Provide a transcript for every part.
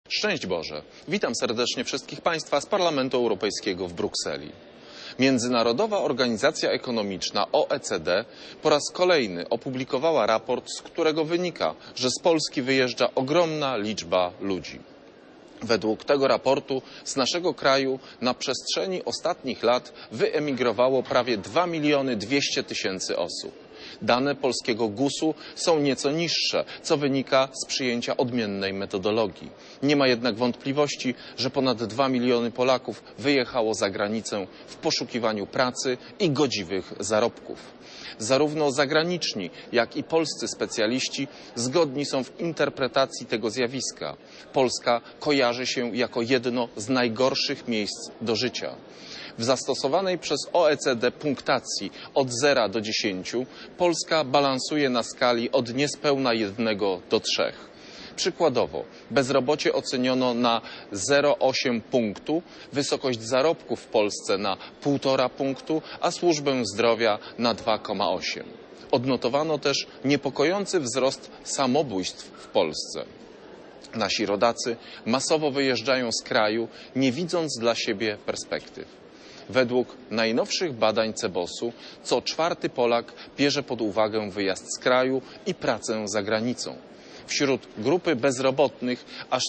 Szczęść Boże! Witam serdecznie wszystkich Państwa z Parlamentu Europejskiego w Brukseli. Międzynarodowa Organizacja Ekonomiczna OECD po raz kolejny opublikowała raport, z którego wynika, że z Polski wyjeżdża ogromna liczba ludzi. Według tego raportu z naszego kraju na przestrzeni ostatnich lat wyemigrowało prawie 2 200 000 osób. Dane polskiego GUS-u są nieco niższe, co wynika z przyjęcia odmiennej metodologii. Nie ma jednak wątpliwości, że ponad 2 miliony Polaków wyjechało za granicę w poszukiwaniu pracy i godziwych zarobków. Zarówno zagraniczni, jak i polscy specjaliści zgodni są w interpretacji tego zjawiska. Polska kojarzy się jako jedno z najgorszych miejsc do życia. W zastosowanej przez OECD punktacji od 0 do 10 Polska balansuje na skali od niespełna 1 do 3. Przykładowo, bezrobocie oceniono na 0,8 punktu, wysokość zarobków w Polsce na 1,5 punktu, a służbę zdrowia na 2,8. Odnotowano też niepokojący wzrost samobójstw w Polsce. Nasi rodacy masowo wyjeżdżają z kraju, nie widząc dla siebie perspektyw. Według najnowszych badań CBOS-u co 4. Polak bierze pod uwagę wyjazd z kraju i pracę za granicą. Wśród grupy bezrobotnych aż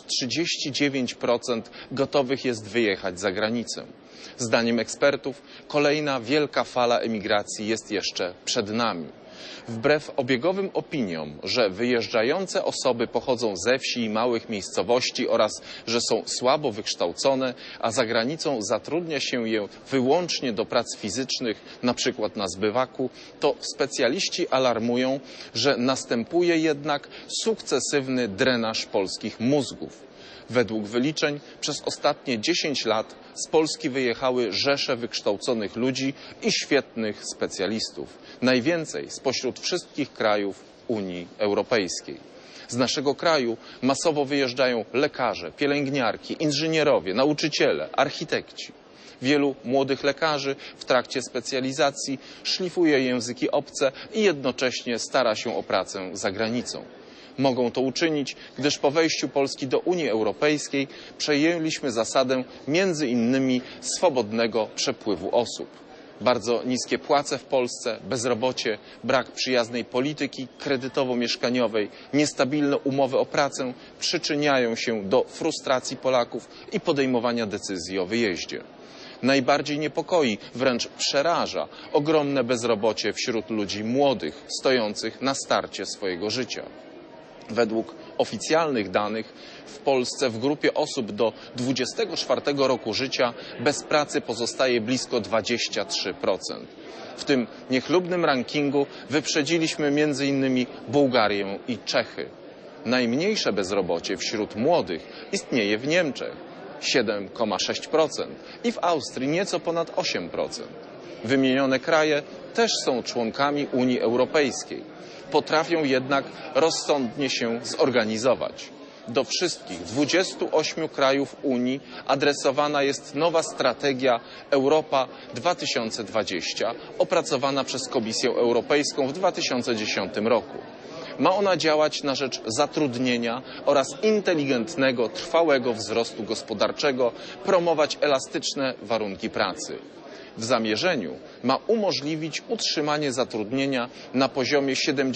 39% gotowych jest wyjechać za granicę. Zdaniem ekspertów kolejna wielka fala emigracji jest jeszcze przed nami. Wbrew obiegowym opiniom, że wyjeżdżające osoby pochodzą ze wsi i małych miejscowości oraz że są słabo wykształcone, a za granicą zatrudnia się je wyłącznie do prac fizycznych, na przykład na zbywaku, to specjaliści alarmują, że następuje jednak sukcesywny drenaż polskich mózgów. Według wyliczeń przez ostatnie 10 lat z Polski wyjechały rzesze wykształconych ludzi i świetnych specjalistów. Najwięcej spośród wszystkich krajów Unii Europejskiej. Z naszego kraju masowo wyjeżdżają lekarze, pielęgniarki, inżynierowie, nauczyciele, architekci. Wielu młodych lekarzy w trakcie specjalizacji szlifuje języki obce i jednocześnie stara się o pracę za granicą. Mogą to uczynić, gdyż po wejściu Polski do Unii Europejskiej przejęliśmy zasadę między innymi swobodnego przepływu osób. Bardzo niskie płace w Polsce, bezrobocie, brak przyjaznej polityki kredytowo-mieszkaniowej, niestabilne umowy o pracę przyczyniają się do frustracji Polaków i podejmowania decyzji o wyjeździe. Najbardziej niepokoi, wręcz przeraża ogromne bezrobocie wśród ludzi młodych, stojących na starcie swojego życia. Według oficjalnych danych w Polsce w grupie osób do 24 roku życia bez pracy pozostaje blisko 23%. W tym niechlubnym rankingu wyprzedziliśmy m.in. Bułgarię i Czechy. Najmniejsze bezrobocie wśród młodych istnieje w Niemczech 7,6% i w Austrii nieco ponad 8%. Wymienione kraje też są członkami Unii Europejskiej. Potrafią jednak rozsądnie się zorganizować. Do wszystkich 28 krajów Unii adresowana jest nowa strategia Europa 2020, opracowana przez Komisję Europejską w 2010 roku. Ma ona działać na rzecz zatrudnienia oraz inteligentnego, trwałego wzrostu gospodarczego, promować elastyczne warunki pracy. W zamierzeniu ma umożliwić utrzymanie zatrudnienia na poziomie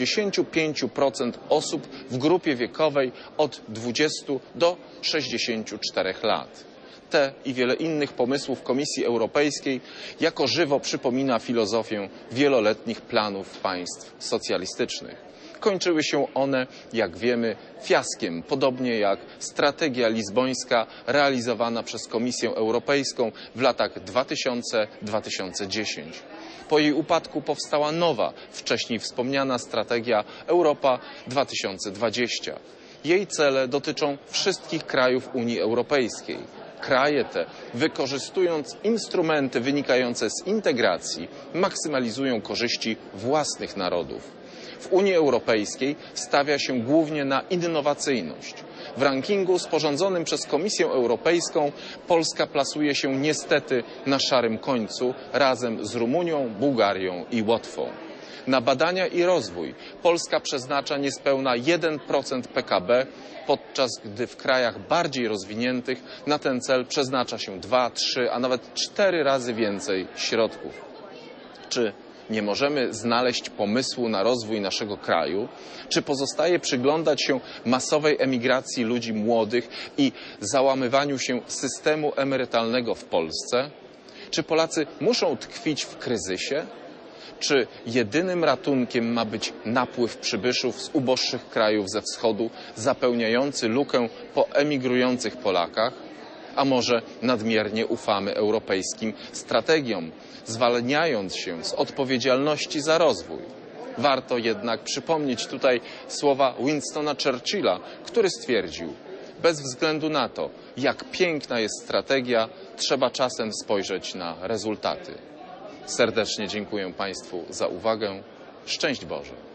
75% osób w grupie wiekowej od 20 do 64 lat. Te i wiele innych pomysłów Komisji Europejskiej jako żywo przypomina filozofię wieloletnich planów państw socjalistycznych. Kończyły się one, jak wiemy, fiaskiem, podobnie jak strategia lizbońska realizowana przez Komisję Europejską w latach 2000-2010. Po jej upadku powstała nowa, wcześniej wspomniana strategia Europa 2020. Jej cele dotyczą wszystkich krajów Unii Europejskiej. Kraje te, wykorzystując instrumenty wynikające z integracji, maksymalizują korzyści własnych narodów. W Unii Europejskiej stawia się głównie na innowacyjność. W rankingu sporządzonym przez Komisję Europejską Polska plasuje się niestety na szarym końcu razem z Rumunią, Bułgarią i Łotwą. Na badania i rozwój Polska przeznacza niespełna 1% PKB, podczas gdy w krajach bardziej rozwiniętych na ten cel przeznacza się 2, 3, a nawet 4 razy więcej środków. Czy nie możemy znaleźć pomysłu na rozwój naszego kraju? Czy pozostaje przyglądać się masowej emigracji ludzi młodych i załamywaniu się systemu emerytalnego w Polsce? Czy Polacy muszą tkwić w kryzysie? Czy jedynym ratunkiem ma być napływ przybyszów z uboższych krajów ze wschodu, zapełniający lukę po emigrujących Polakach? A może nadmiernie ufamy europejskim strategiom, zwalniając się z odpowiedzialności za rozwój? Warto jednak przypomnieć tutaj słowa Winstona Churchilla, który stwierdził: bez względu na to, jak piękna jest strategia, trzeba czasem spojrzeć na rezultaty. Serdecznie dziękuję Państwu za uwagę. Szczęść Boże.